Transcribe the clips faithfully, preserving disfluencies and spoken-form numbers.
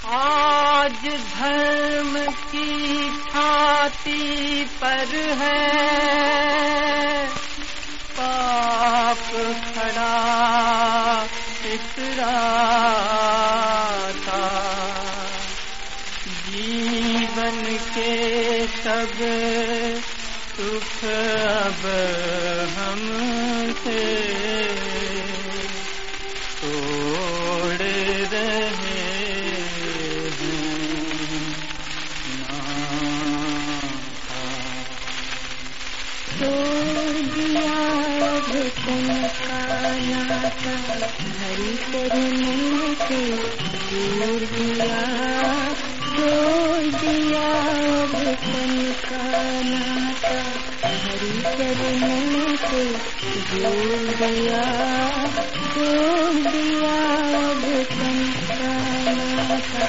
आज धर्म की छाती पर है पाप खड़ा इतराता, जीवन के सब सुख अब हमसे तोड़ रहे हरि चरणों से जोड़ दिया, जोड़ दिया वतन का नाता। हरि चरणों से जोड़ दिया, जोड़ दिया वतन का नाता।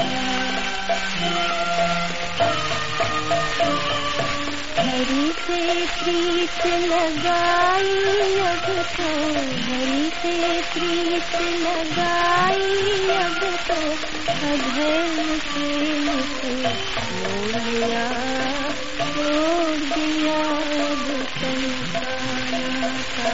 हरि से प्रीत लगाई अब तो, हरि से प्रीत लगाई अब तो, अधर्म से मुझे मोड़ लिया, छोड़ दिया अब तन का नाता।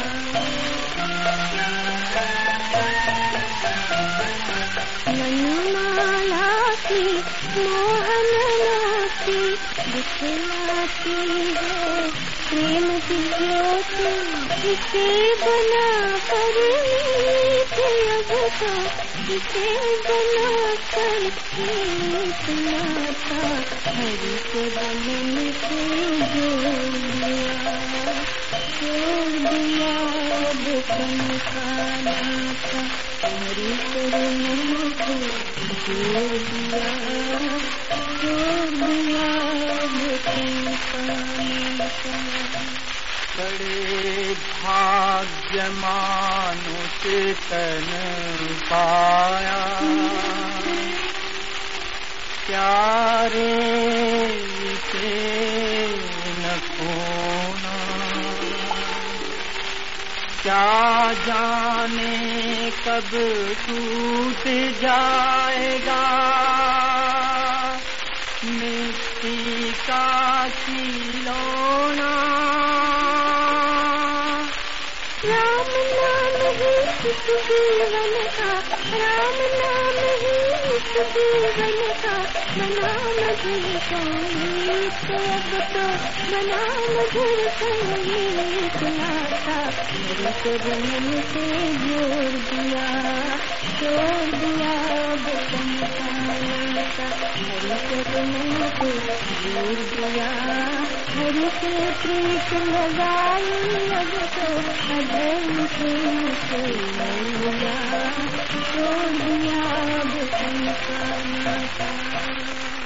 मनमाला की मोहन नाती दिखलाती है प्रेम की ज्योति, इसे बना कर मीत अब तो, इसे बना कर मीत नाता। हरि के बंधन से जोड़ दिया, जोड़ दिया अब तन का नाता। हरि चरणों से जोड़ दिया, जोड़ दिया अब तन का नाता। बड़े भाग्य मानुष तन पाया, प्यारे से न खोना, क्या जाने कब टूट जाएगा मिट्टी का खिलौना। राम नाम ही इस जीवन का, राम नाम ही इस जीवन का, बना मधुर संगीत अब तो, बना मधुर संगीत नाता। हरि चरणों से जोड़ दिया, जोड़ दिया अब तन का नाता। हरि चरणों से जोड़ दिया, हरि से प्रीत लगाई अब तो, अधर्म से मुझे मोड़ लिया, छोड़ दिया अब तन का नाता।